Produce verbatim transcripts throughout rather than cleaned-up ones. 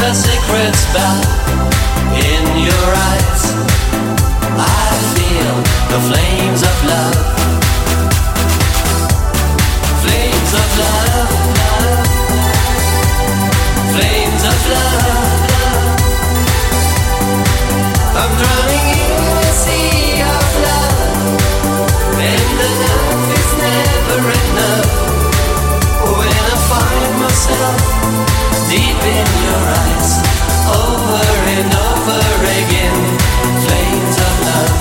a secret spell in your eyes. I feel the flames of love, flames of love, love. Flames of love, love. I'm drowning in the sea of love, and enough is never enough. When I find myself deep in your eyes, over and over again, flames of love.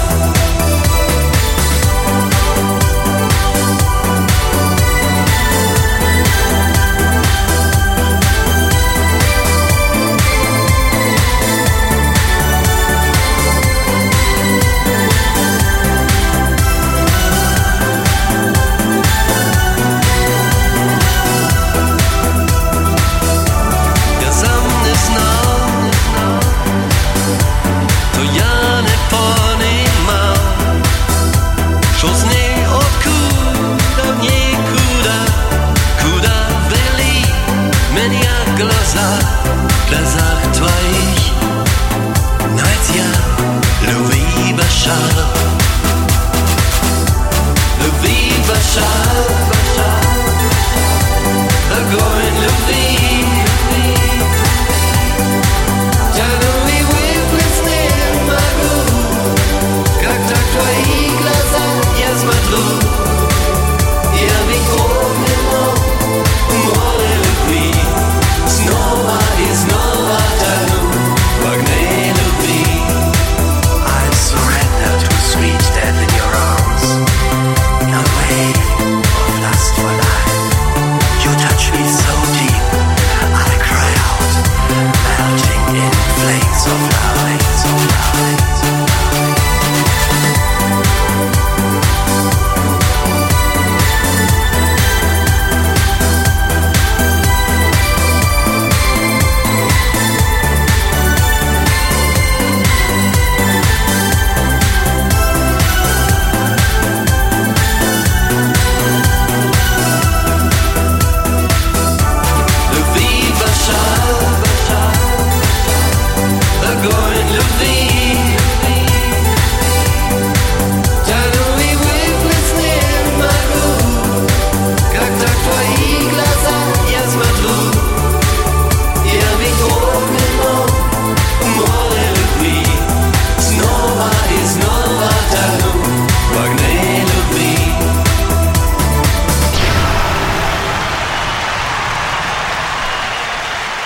В глазах твоих найти я любви башар, любви башар.